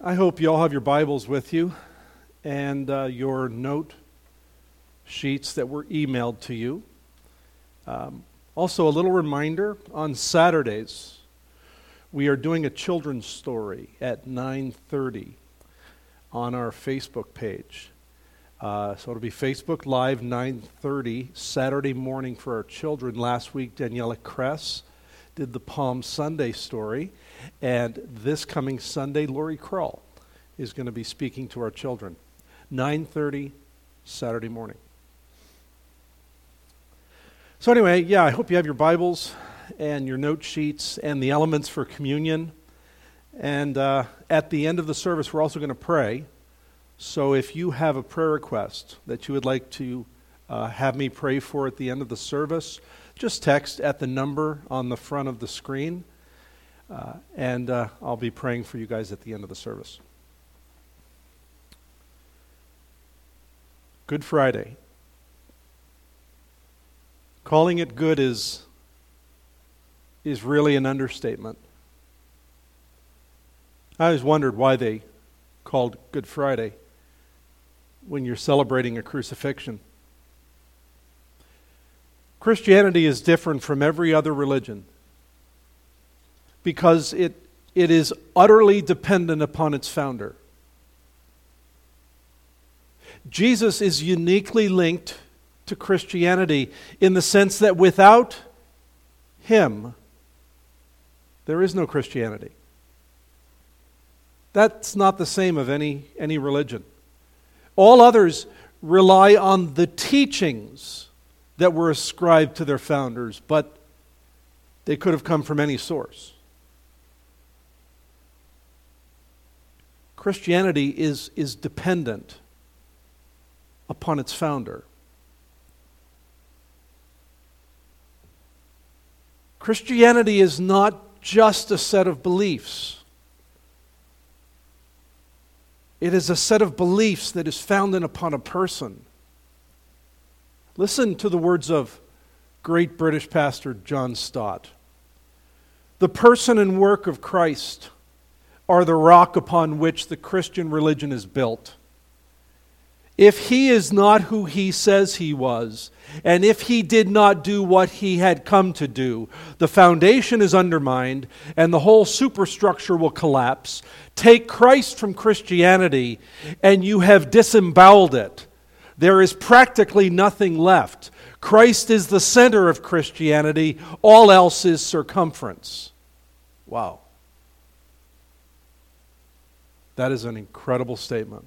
I hope you all have your Bibles with you and your note sheets that were emailed to you. Also, a little reminder, on Saturdays, we are doing a children's story at 9:30 on our Facebook page. So it'll be Facebook Live, 9:30, Saturday morning for our children. Last week, Daniela Kress did the Palm Sunday story. And this coming Sunday, Lori Krull is going to be speaking to our children. 9:30, Saturday morning. So anyway, I hope you have your Bibles and your note sheets and the elements for communion. And at the end of the service, we're also going to pray. So if you have a prayer request that you would like to have me pray for at the end of the service, just text at the number on the front of the screen. And I'll be praying for you guys at the end of the service. Good Friday. Calling it good is really an understatement. I always wondered why they called Good Friday when you're celebrating a crucifixion. Christianity is different from every other religion because it is utterly dependent upon its founder. Jesus is uniquely linked to Christianity in the sense that without Him, there is no Christianity. That's not the same of any religion. All others rely on the teachings that were ascribed to their founders, but they could have come from any source. Christianity is dependent upon its founder. Christianity is not just a set of beliefs. It is a set of beliefs that is founded upon a person. Listen to the words of great British pastor John Stott. The person and work of Christ are the rock upon which the Christian religion is built. If He is not who He says He was, and if He did not do what He had come to do, the foundation is undermined and the whole superstructure will collapse. Take Christ from Christianity and you have disemboweled it. There is practically nothing left. Christ is the center of Christianity. All else is circumference. Wow. That is an incredible statement.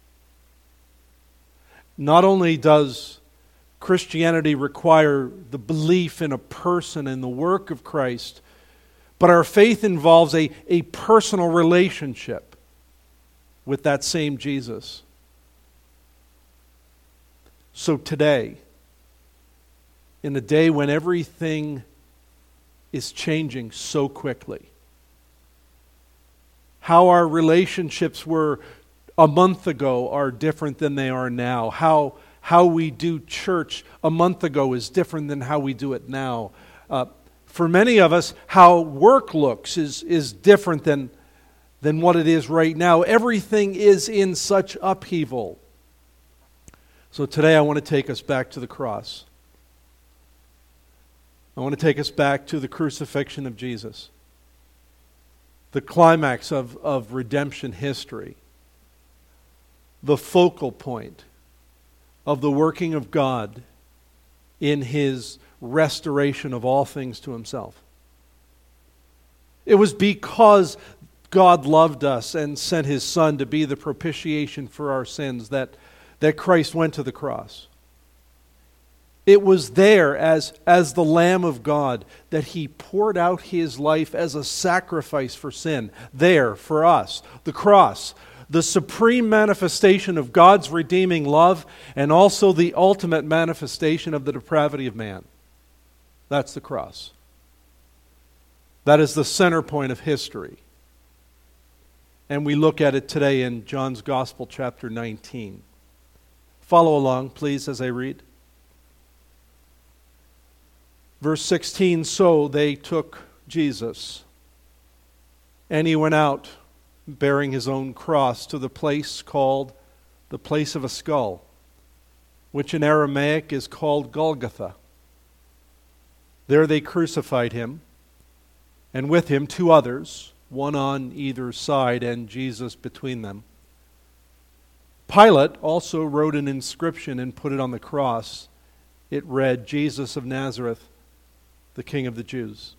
Not only does Christianity require the belief in a person and the work of Christ, but our faith involves a personal relationship with that same Jesus. So today, in a day when everything is changing so quickly, how our relationships were a month ago are different than they are now. How we do church a month ago is different than how we do it now. For many of us, how work looks is different than what it is right now. Everything is in such upheaval. So today I want to take us back to the cross. I want to take us back to the crucifixion of Jesus, the climax of redemption history, the focal point of the working of God in His restoration of all things to Himself. It was because God loved us and sent His Son to be the propitiation for our sins that Christ went to the cross. It was there as the Lamb of God that He poured out His life as a sacrifice for sin. There, for us, the cross, the supreme manifestation of God's redeeming love and also the ultimate manifestation of the depravity of man. That's the cross. That is the center point of history. And we look at it today in John's Gospel, chapter 19. Follow along, please, as I read. Verse 16, so they took Jesus, and He went out bearing his own cross, to the place called the place of a skull, which in Aramaic is called Golgotha. There they crucified him, and with him 2 others, one on either side, and Jesus between them. Pilate also wrote an inscription and put it on the cross. It read, "Jesus of Nazareth, the King of the Jews."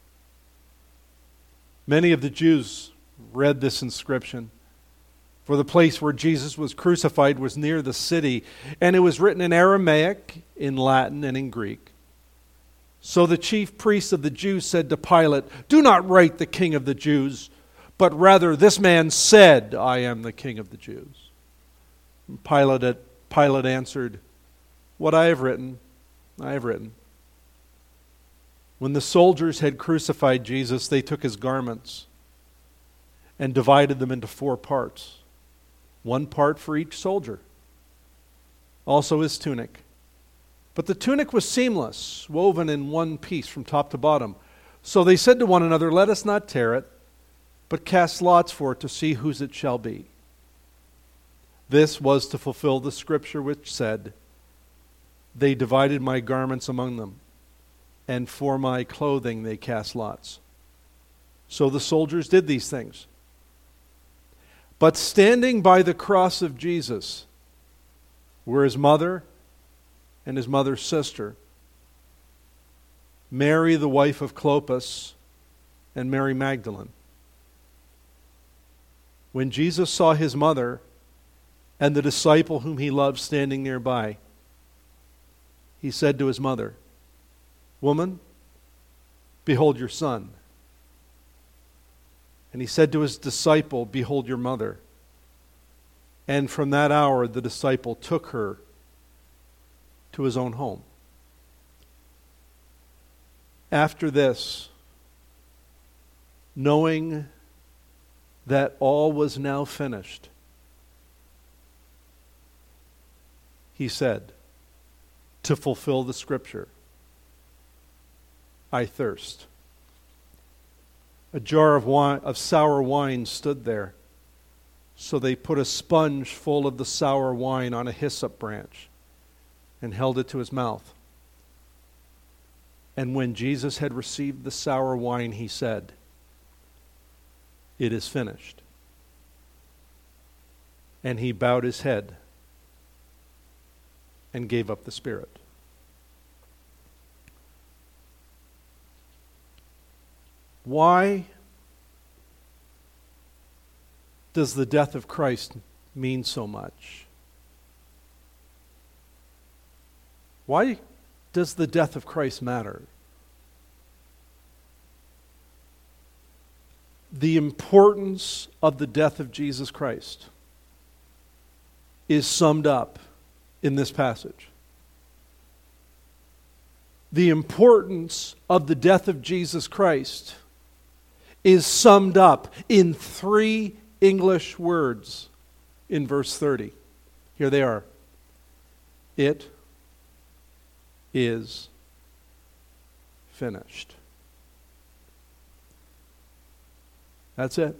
Many of the Jews read this inscription, for the place where Jesus was crucified was near the city, and it was written in Aramaic, in Latin, and in Greek. So the chief priests of the Jews said to Pilate, "Do not write the King of the Jews, but rather this man said, 'I am the King of the Jews.'" And Pilate answered, "What I have written, I have written." When the soldiers had crucified Jesus, they took his garments and divided them into 4 parts, 1 part for each soldier, also his tunic. But the tunic was seamless, woven in one piece from top to bottom. So they said to one another, "Let us not tear it, but cast lots for it to see whose it shall be." This was to fulfill the scripture which said, "They divided my garments among them, and for my clothing they cast lots." So the soldiers did these things. But standing by the cross of Jesus were his mother and his mother's sister, Mary the wife of Clopas, and Mary Magdalene. When Jesus saw his mother and the disciple whom he loved standing nearby, he said to his mother, "Woman, behold your son." And he said to his disciple, "Behold your mother." And from that hour the disciple took her to his own home. After this, knowing that all was now finished, he said, to fulfill the scripture, "I thirst." A jar of sour wine stood there. So they put a sponge full of the sour wine on a hyssop branch and held it to his mouth. And when Jesus had received the sour wine, he said, "It is finished." And he bowed his head and gave up the spirit. Why does the death of Christ mean so much? Why does the death of Christ matter? The importance of the death of Jesus Christ is summed up in this passage. The importance of the death of Jesus Christ is summed up in 3 English words in verse 30. Here they are. It is finished. That's it.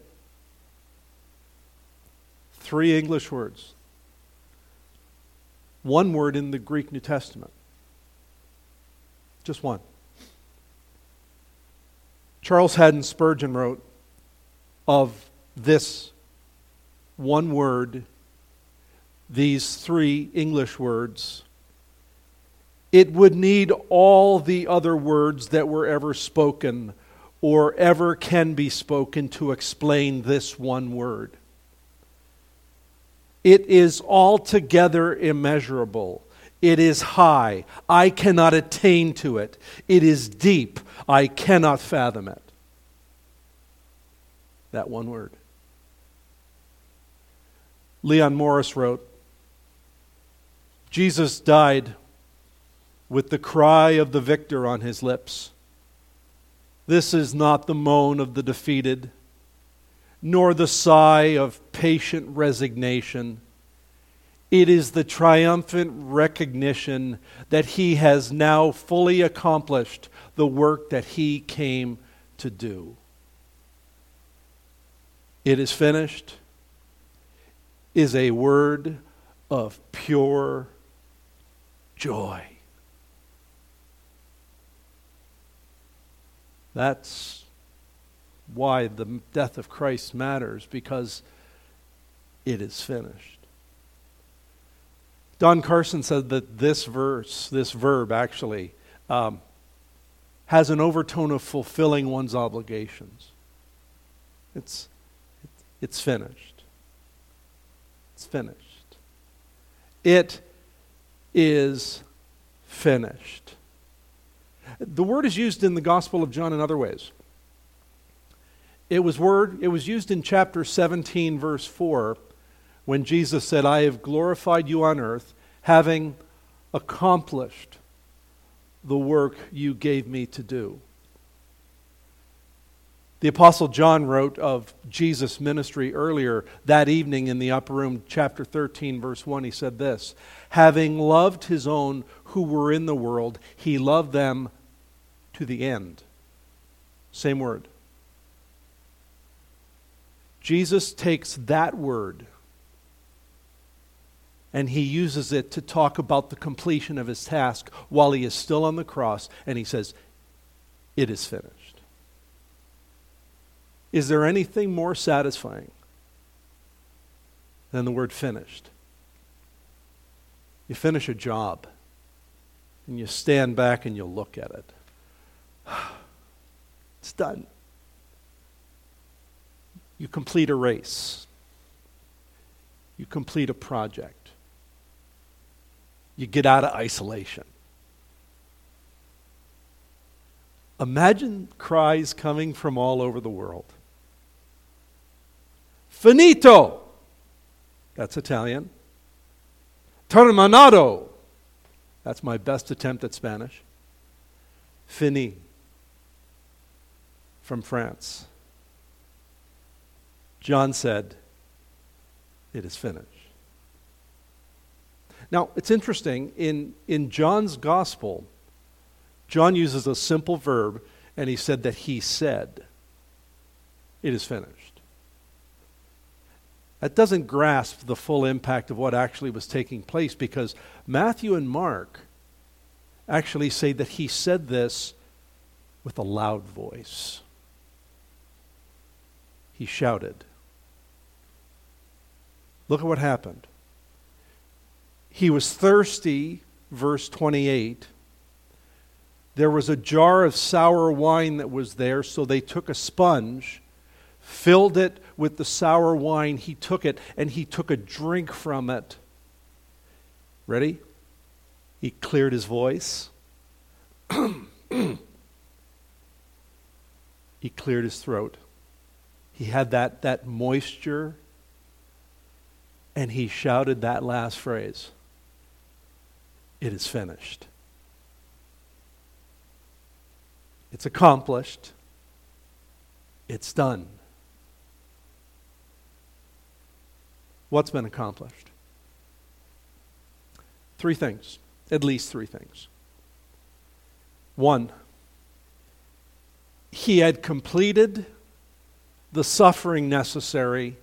3 English words. 1 word in the Greek New Testament. Just 1. Charles Haddon Spurgeon wrote of this 1 word, these 3 English words, "It would need all the other words that were ever spoken or ever can be spoken to explain this 1 word. It is altogether immeasurable. It is high. I cannot attain to it. It is deep. I cannot fathom it." That 1 word. Leon Morris wrote, "Jesus died with the cry of the victor on his lips. This is not the moan of the defeated, nor the sigh of patient resignation. It is the triumphant recognition that he has now fully accomplished the work that he came to do." It is finished is a word of pure joy. That's why the death of Christ matters, because it is finished. Don Carson said that this verb actually, has an overtone of fulfilling one's obligations. It's finished. It's finished. It is finished. The word is used in the Gospel of John in other ways. It was used in chapter 17, verse 4, when Jesus said, I have glorified you on earth, having accomplished the work you gave me to do. The Apostle John wrote of Jesus' ministry earlier that evening in the upper room, chapter 13, verse 1. He said this, having loved his own who were in the world, he loved them to the end. Same word. Jesus takes that word and he uses it to talk about the completion of his task while he is still on the cross, and he says, it is finished. Is there anything more satisfying than the word finished? You finish a job, and you stand back and you look at it. It's done. You complete a race. You complete a project. You get out of isolation. Imagine cries coming from all over the world. Finito! That's Italian. Terminato! That's my best attempt at Spanish. Fini. From France. John said, it is finished. Now, it's interesting, in John's gospel, John uses a simple verb, and he said that he said, it is finished. That doesn't grasp the full impact of what actually was taking place, because Matthew and Mark actually say that he said this with a loud voice. He shouted. Look at what happened. He was thirsty, verse 28. There was a jar of sour wine that was there, so they took a sponge, filled it with the sour wine. He took it, and he took a drink from it. Ready? He cleared his voice. He cleared his throat. He had that moisture, and he shouted that last phrase. It is finished. It's accomplished. It's done. What's been accomplished? 3 things. At least 3 things. 1, he had completed the suffering necessary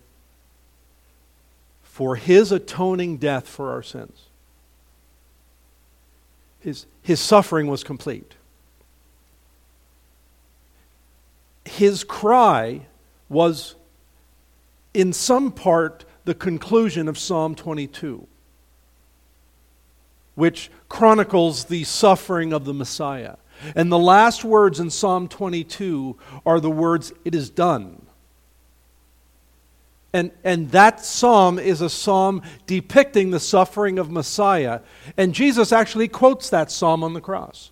for his atoning death for our sins. His suffering was complete. His cry was, in some part, the conclusion of Psalm 22, which chronicles the suffering of the Messiah. And the last words in Psalm 22 are the words, it is done. And that psalm is a psalm depicting the suffering of Messiah. And Jesus actually quotes that psalm on the cross.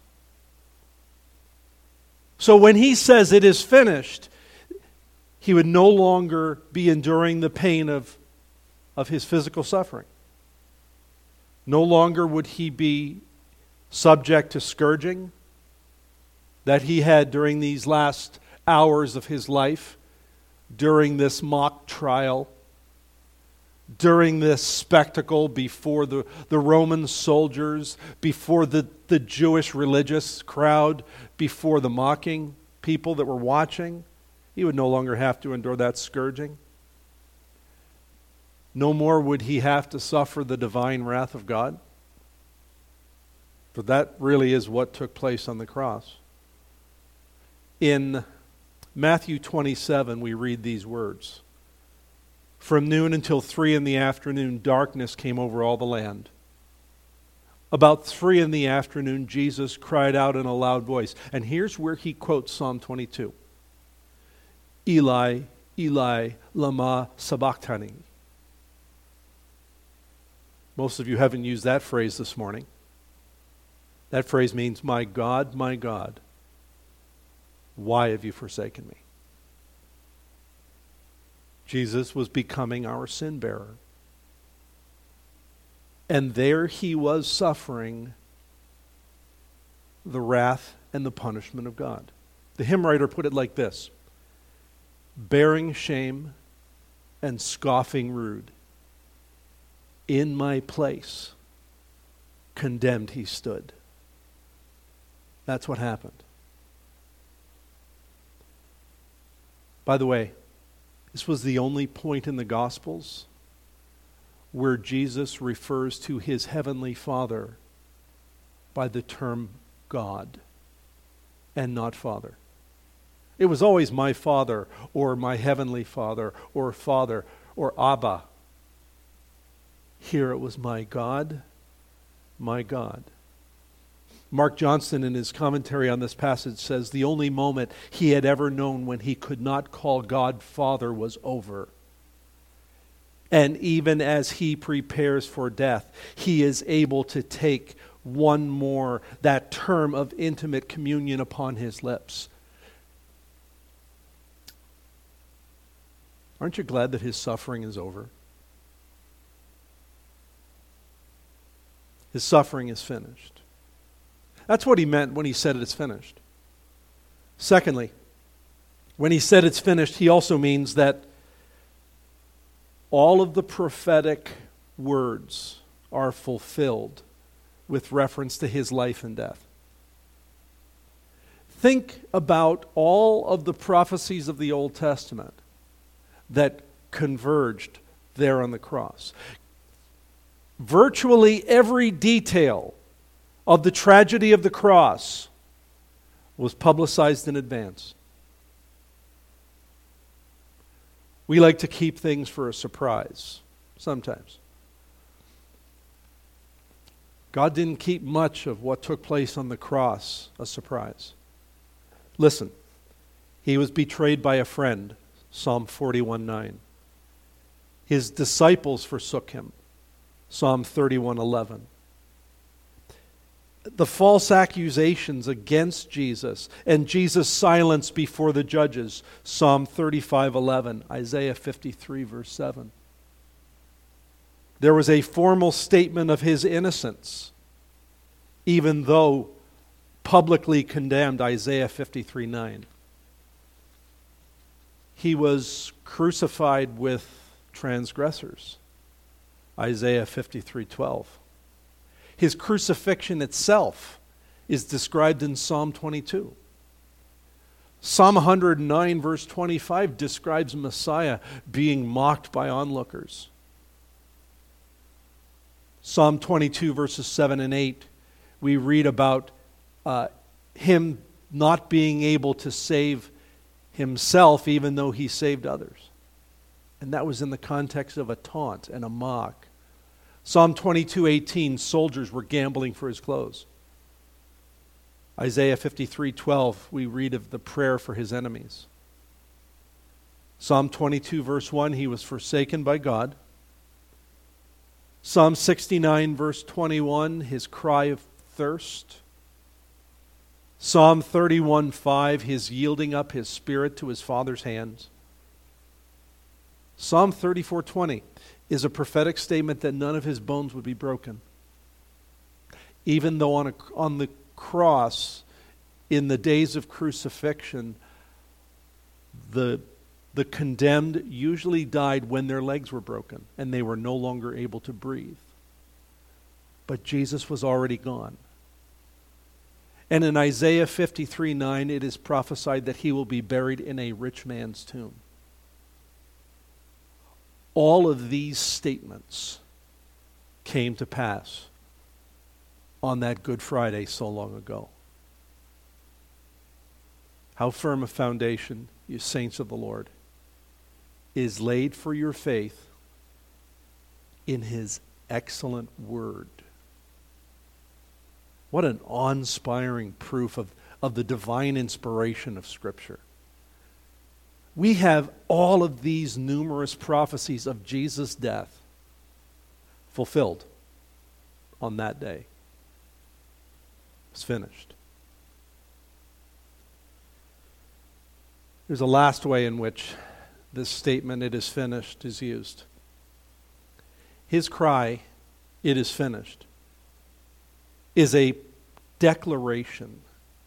So when he says it is finished, he would no longer be enduring the pain of his physical suffering. No longer would he be subject to scourging that he had during these last hours of his life, during this mock trial, during this spectacle before the Roman soldiers, before the Jewish religious crowd, before the mocking people that were watching. He would no longer have to endure that scourging. no more would he have to suffer the divine wrath of God. But that really is what took place on the cross. In Matthew 27, we read these words. From noon until 3 p.m, darkness came over all the land. About 3 p.m, Jesus cried out in a loud voice. And here's where he quotes Psalm 22. Eli, Eli, lama sabachthani. Most of you haven't used that phrase this morning. That phrase means, my God, why have you forsaken me? Jesus was becoming our sin bearer. And there he was suffering the wrath and the punishment of God. The hymn writer put it like this: bearing shame and scoffing rude, in my place condemned he stood. That's what happened. By the way, this was the only point in the Gospels where Jesus refers to his heavenly Father by the term God and not Father. It was always my Father or my heavenly Father or Abba. Here it was my God, my God. Mark Johnston, in his commentary on this passage, says the only moment he had ever known when he could not call God Father was over. And even as he prepares for death, he is able to take one more, that term of intimate communion upon his lips. Aren't you glad that his suffering is over? His suffering is finished. That's what he meant when he said it's finished. Secondly, when he said it's finished, he also means that all of the prophetic words are fulfilled with reference to his life and death. Think about all of the prophecies of the Old Testament that converged there on the cross. Virtually every detail of the tragedy of the cross was publicized in advance. We like to keep things for a surprise, sometimes. God didn't keep much of what took place on the cross a surprise. Listen, he was betrayed by a friend, Psalm 41:9. His disciples forsook him, Psalm 31:11. The false accusations against Jesus and Jesus' silence before the judges, Psalm 35:11, Isaiah 53 verse 7. There was a formal statement of his innocence, even though publicly condemned, Isaiah 53:9. He was crucified with transgressors, Isaiah 53:12. His crucifixion itself is described in Psalm 22. Psalm 109 verse 25 describes Messiah being mocked by onlookers. Psalm 22 verses 7 and 8, we read about him not being able to save himself even though he saved others. And that was in the context of a taunt and a mock. Psalm 22:18, soldiers were gambling for his clothes. Isaiah 53:12, we read of the prayer for his enemies. Psalm 22 verse 1, he was forsaken by God. Psalm 69 verse 21, his cry of thirst. Psalm 31:5, his yielding up his spirit to his Father's hands. Psalm 34:20 is a prophetic statement that none of his bones would be broken. Even though on the cross, in the days of crucifixion, the condemned usually died when their legs were broken and they were no longer able to breathe. But Jesus was already gone. And in Isaiah 53:9, it is prophesied that he will be buried in a rich man's tomb. All of these statements came to pass on that Good Friday so long ago. How firm a foundation, you saints of the Lord, is laid for your faith in His excellent Word. What an awe-inspiring proof of the divine inspiration of Scripture. We have all of these numerous prophecies of Jesus' death fulfilled on that day. It's finished. There's a last way in which this statement, "it is finished," is used. His cry, "it is finished," is a declaration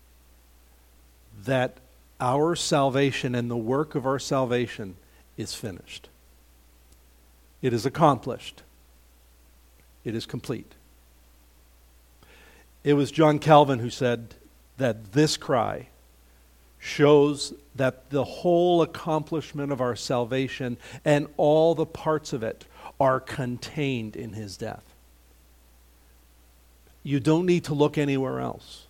that our salvation and the work of our salvation is finished. It is accomplished. It is complete. It was John Calvin who said that this cry shows that the whole accomplishment of our salvation and all the parts of it are contained in His death. You don't need to look anywhere else.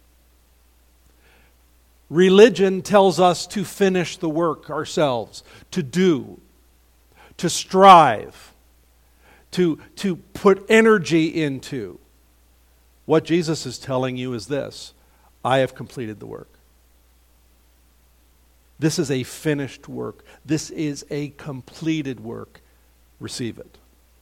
Religion tells us to finish the work ourselves, to do, to strive, to put energy into. What Jesus is telling you is this: I have completed the work. This is a finished work. This is a completed work. Receive it.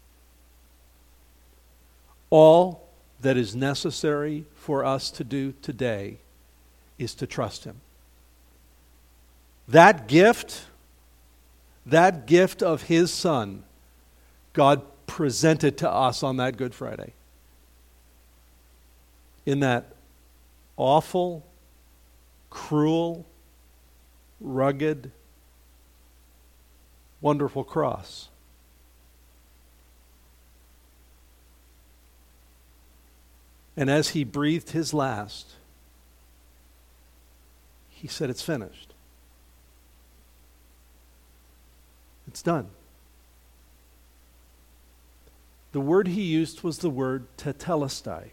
All that is necessary for us to do today is to trust Him. That gift of His Son, God presented to us on that Good Friday. In that awful, cruel, rugged, wonderful cross. And as He breathed His last, He said, "It's finished. It's done." The word He used was the word tetelestai.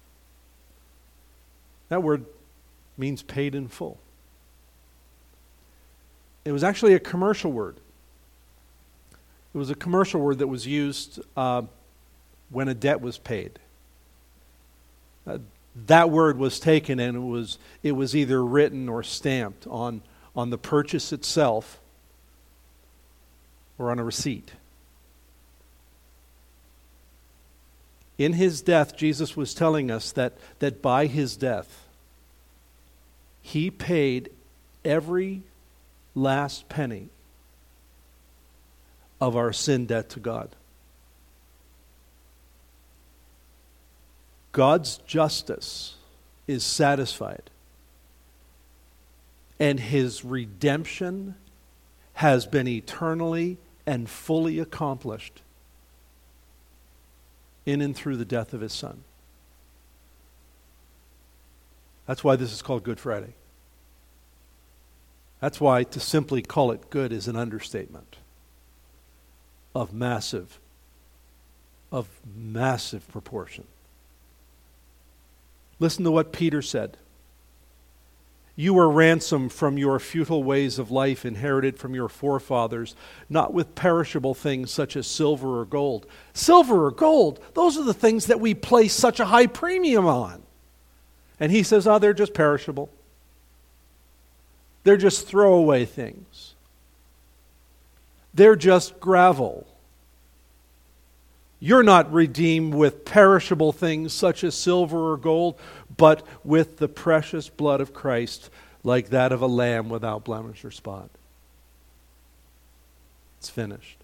That word means paid in full. It was actually a commercial word. It was a commercial word that was used when a debt was paid. That word was taken and it was either written or stamped on the purchase itself or on a receipt. In His death, Jesus was telling us that by His death, He paid every last penny of our sin debt to God. God's justice is satisfied, and His redemption has been eternally and fully accomplished in and through the death of His Son. That's why this is called Good Friday. That's why to simply call it good is an understatement of massive proportion. Listen to what Peter said. "You were ransomed from your futile ways of life inherited from your forefathers, not with perishable things such as silver or gold." Silver or gold, those are the things that we place such a high premium on. And he says, they're just perishable. They're just throwaway things. They're just gravel. You're not redeemed with perishable things such as silver or gold, but with the precious blood of Christ, like that of a lamb without blemish or spot. It's finished.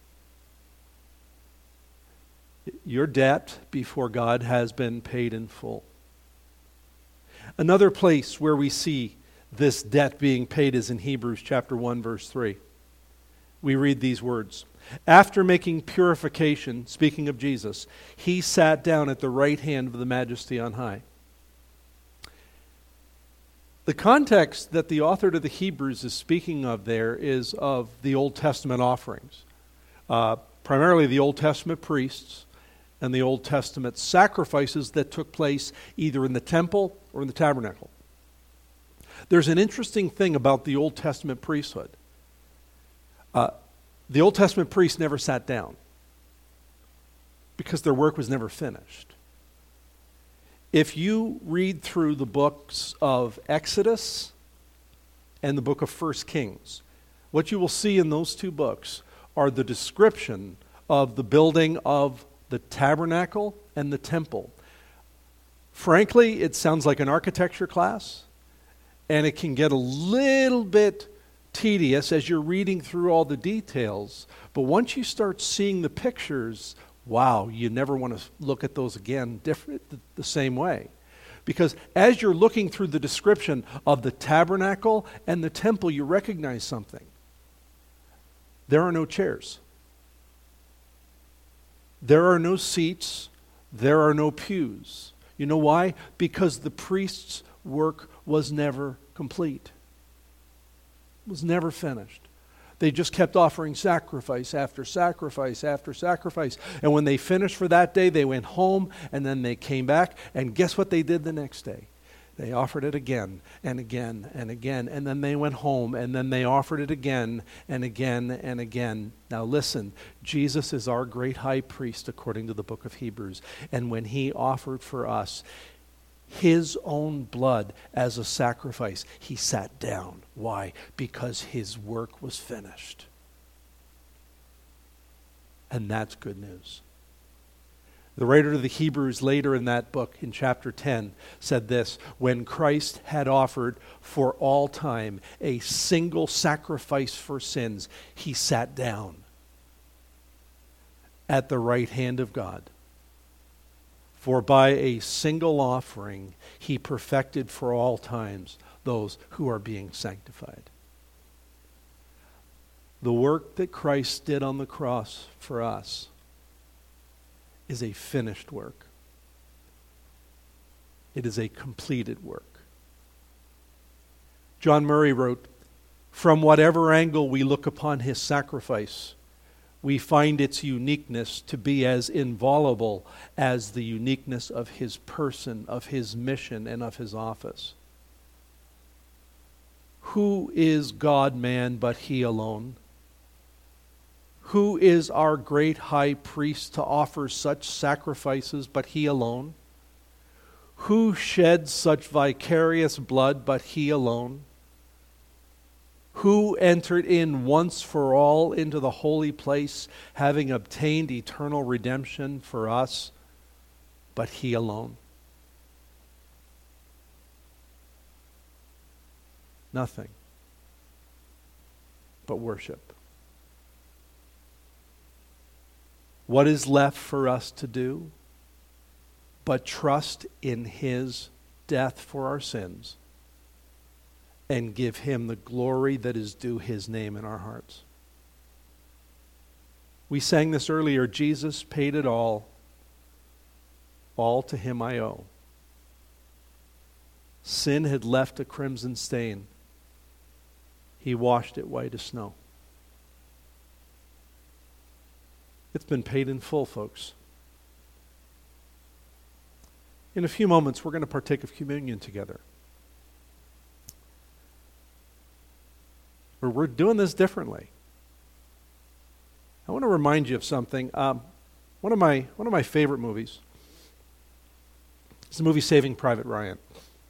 Your debt before God has been paid in full. Another place where we see this debt being paid is in Hebrews chapter 1, verse 3. We read these words. "After making purification," speaking of Jesus, "He sat down at the right hand of the Majesty on high." The context that the author to the Hebrews is speaking of there is of the Old Testament offerings. primarily the Old Testament priests and the Old Testament sacrifices that took place either in the temple or in the tabernacle. There's an interesting thing about the Old Testament priesthood. The Old Testament priests never sat down because their work was never finished. If you read through the books of Exodus and the book of 1 Kings, what you will see in those two books are the description of the building of the tabernacle and the temple. Frankly, it sounds like an architecture class, and it can get a little bit tedious as you're reading through all the details. But once you start seeing the pictures, wow, you never want to look at those again the same way. Because as you're looking through the description of the tabernacle and the temple, you recognize something. There are no chairs. There are no seats. There are no pews. You know why? Because the priest's work was never complete. It was never finished. They just kept offering sacrifice after sacrifice after sacrifice. And when they finished for that day, they went home, and then they came back, and guess what they did the next day? They offered it again and again and again, and then they went home, and then they offered it again and again and again. Now listen, Jesus is our great high priest according to the book of Hebrews, and when he offered for us his own blood as a sacrifice, he sat down. Why? Because his work was finished. And that's good news. The writer of the Hebrews later in that book, in chapter 10, said this: when Christ had offered for all time a single sacrifice for sins, he sat down at the right hand of God. For by a single offering, he perfected for all times those who are being sanctified. The work that Christ did on the cross for us is a finished work. It is a completed work. John Murray wrote, "From whatever angle we look upon his sacrifice, we find its uniqueness to be as inviolable as the uniqueness of his person, of his mission, and of his office. Who is God-man but he alone? Who is our great high priest to offer such sacrifices but he alone? Who sheds such vicarious blood but he alone? Who entered in once for all into the holy place, having obtained eternal redemption for us, but he alone?" Nothing but worship. What is left for us to do but trust in his death for our sins and give him the glory that is due his name in our hearts? We sang this earlier: Jesus paid it all to him I owe. Sin had left a crimson stain. He washed it white as snow. It's been paid in full, folks. In a few moments, we're going to partake of communion together. We're doing this differently. I want to remind you of something. One of my favorite movies is the movie Saving Private Ryan.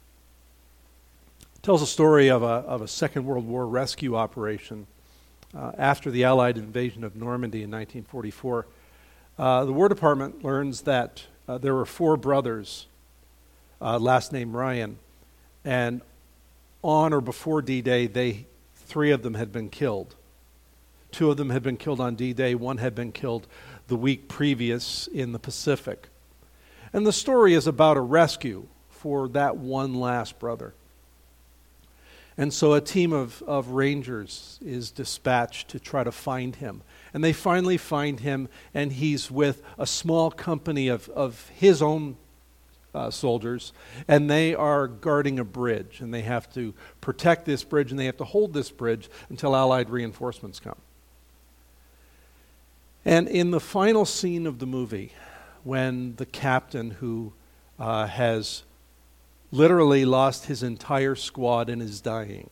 It tells a story of a Second World War rescue operation after the Allied invasion of Normandy in 1944. The War Department learns that there were 4 brothers, last name Ryan, and on or before D-Day, 3 of them had been killed. 2 of them had been killed on D-Day. 1 had been killed the week previous in the Pacific. And the story is about a rescue for that one last brother. And so a team of rangers is dispatched to try to find him. And they finally find him, and he's with a small company of his own soldiers, and they are guarding a bridge, and they have to protect this bridge, and they have to hold this bridge until Allied reinforcements come. And in the final scene of the movie, when the captain who has literally lost his entire squad and is dying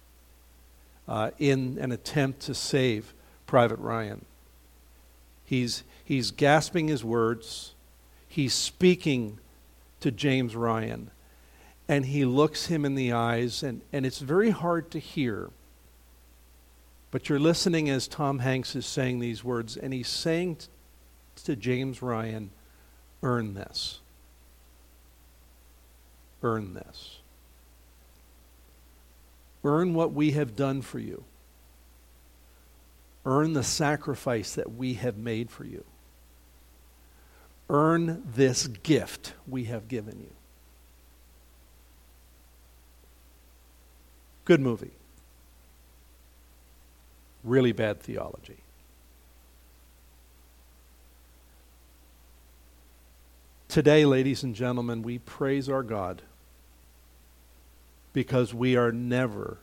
in an attempt to save Private Ryan, he's gasping his words, he's speaking to James Ryan, and he looks him in the eyes, and it's very hard to hear. But you're listening as Tom Hanks is saying these words, and he's saying to James Ryan, earn this. Earn this. Earn what we have done for you. Earn the sacrifice that we have made for you. Earn this gift we have given you. Good movie. Really bad theology. Today, ladies and gentlemen, we praise our God because we are never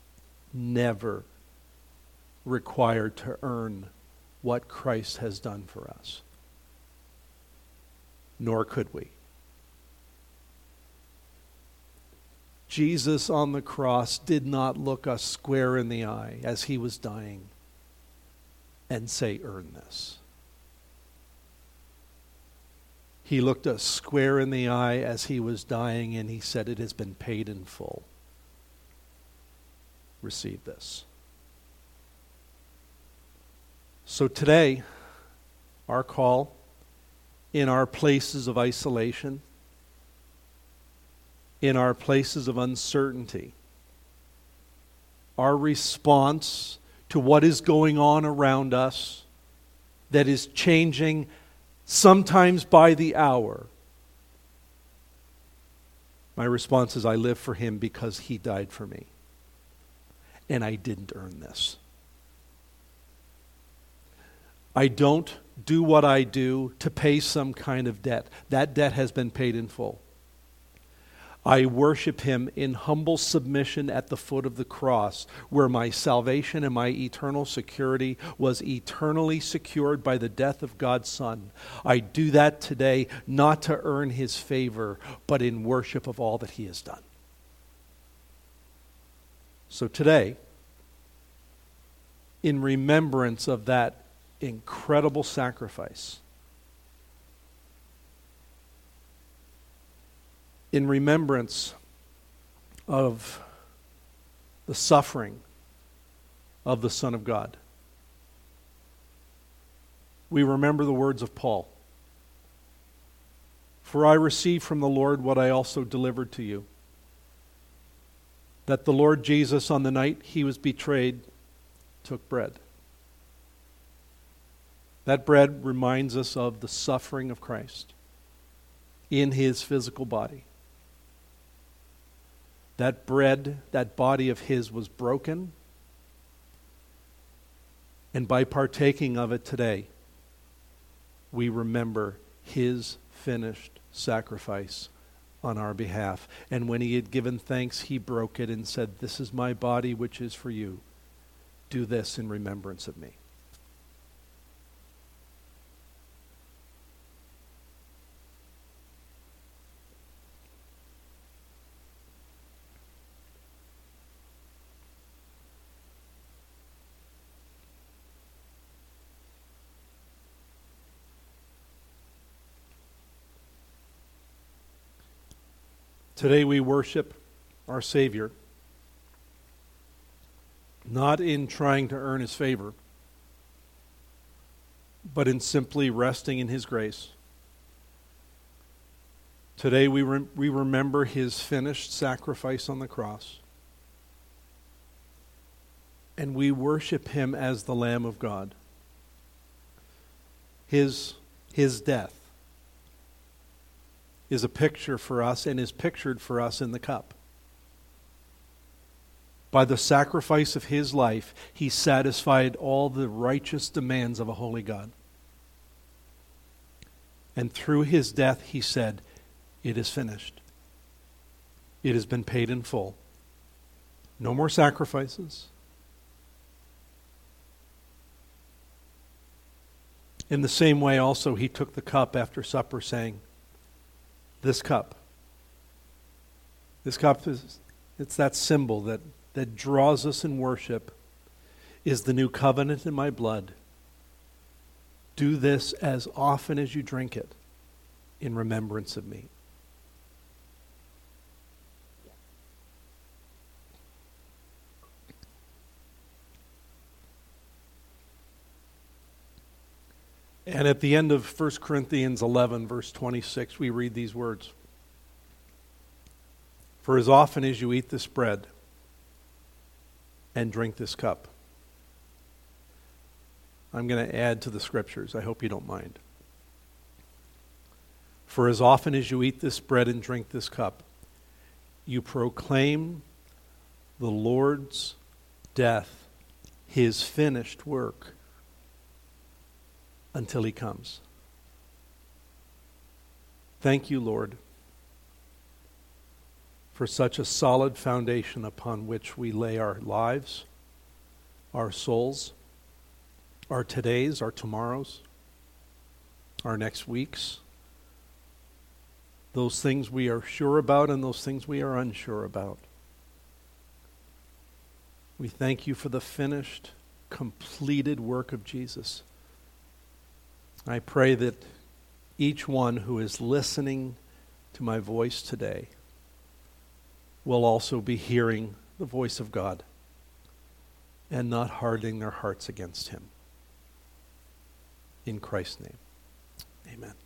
required to earn what Christ has done for us. Nor could we. Jesus on the cross did not look us square in the eye as he was dying and say, earn this. He looked us square in the eye as he was dying and he said, it has been paid in full. Receive this. So today, our call in our places of isolation, in our places of uncertainty, our response to what is going on around us that is changing sometimes by the hour. My response is, I live for him because he died for me. And I didn't earn this. I don't do what I do to pay some kind of debt. That debt has been paid in full. I worship him in humble submission at the foot of the cross, where my salvation and my eternal security was eternally secured by the death of God's Son. I do that today not to earn his favor, but in worship of all that he has done. So today, in remembrance of that incredible sacrifice, in remembrance of the suffering of the Son of God, we remember the words of Paul. For I received from the Lord what I also delivered to you, that the Lord Jesus, on the night he was betrayed, took bread. That bread reminds us of the suffering of Christ in his physical body. That bread, that body of his was broken. And by partaking of it today, we remember his finished sacrifice on our behalf. And when he had given thanks, he broke it and said, this is my body which is for you. Do this in remembrance of me. Today we worship our Savior, not in trying to earn his favor, but in simply resting in his grace. Today we remember his finished sacrifice on the cross, and we worship him as the Lamb of God. His death is a picture for us and is pictured for us in the cup. By the sacrifice of his life, he satisfied all the righteous demands of a holy God. And through his death, he said, it is finished. It has been paid in full. No more sacrifices. In the same way also he took the cup after supper, saying, this cup it's that symbol that draws us in worship, is the new covenant in my blood. Do this as often as you drink it in remembrance of me. And at the end of 1 Corinthians 11, verse 26, we read these words. For as often as you eat this bread and drink this cup. I'm going to add to the scriptures. I hope you don't mind. For as often as you eat this bread and drink this cup, you proclaim the Lord's death, his finished work, until he comes. Thank you, Lord, for such a solid foundation upon which we lay our lives, our souls, our todays, our tomorrows, our next weeks, those things we are sure about and those things we are unsure about. We thank you for the finished, completed work of Jesus. I pray that each one who is listening to my voice today will also be hearing the voice of God and not hardening their hearts against him. In Christ's name, amen.